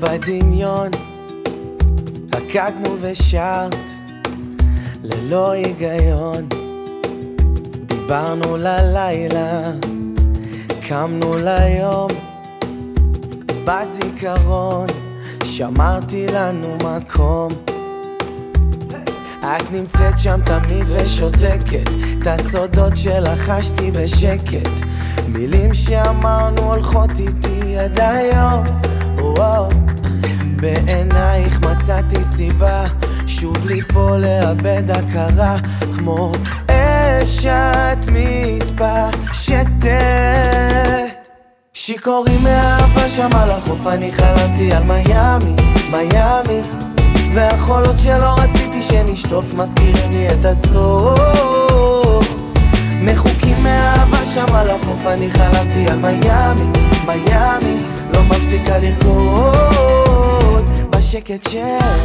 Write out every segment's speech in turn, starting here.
בדמיון רקדנו ושרת ללא היגיון, דיברנו ללילה, קמנו ליום, בזיכרון שמרתי לנו מקום. את נמצאת שם תמיד ושותקת, את הסודות שלחשתי בשקט, מילים שאמרנו הולכות איתי עד היום. בעינייך מצאתי סיבה שוב ליפול לאבד הכרה, כמו אש את מתפשטת. שיכורים מאהבה שם על החוף, אני חלמתי על מיאמי, מיאמי, והחולות שלא רציתי שנשטוף מזכירים לי את הסוף. מחוקים מאהבה שם על החוף, אני חלמתי על מיאמי, מיאמי, לא מפסיקה לרקוד בשקט שלה.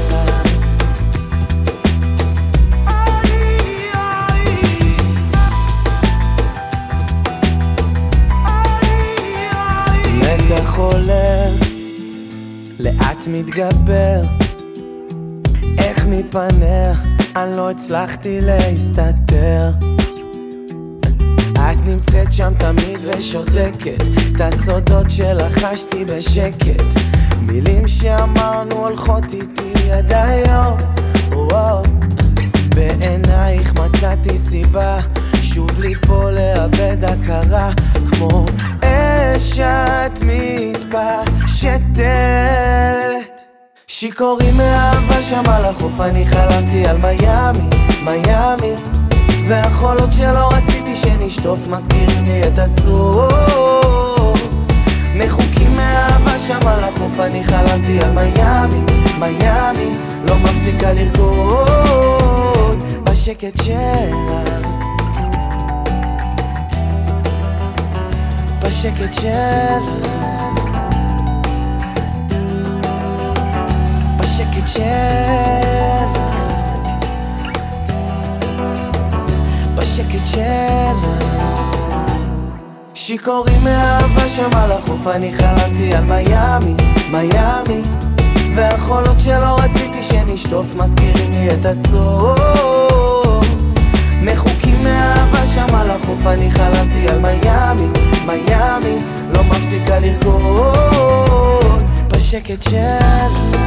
מתח עולה, לאט מתגבר, איך מפניה אני לא הצלחתי להסתתר. את נמצאת שם תמיד ושותקת, את הסודות שלחשתי בשקט, מילים שאמרנו הולכות איתי עד היום. בעינייך מצאתי סיבה שוב ליפול לאבד הכרה, כמו אש את מתפשטת. שיכורים מאהבה שם על החוף, אני חלמתי על מיאמי, מיאמי, והחולות שלא רציתי שנשטוף מזכירים לי את הסוף. מחוקים מאהבה שם על החוף, אני חלמתי על מיאמי, מיאמי, לא מפסיקה לרקוד בשקט שלה, בשקט שלה, בשקט שלה, בשקט שלה. שיכורים מאהבה שם על החוף, אני חלמתי על מיאמי, מיאמי, והחולות שלא רציתי שנשטוף מזכירים לי את הסוף. מחוקים מאהבה שם על החוף, אני חלמתי על מיאמי, מיאמי, לא מפסיקה לרקוד בשקט שלה.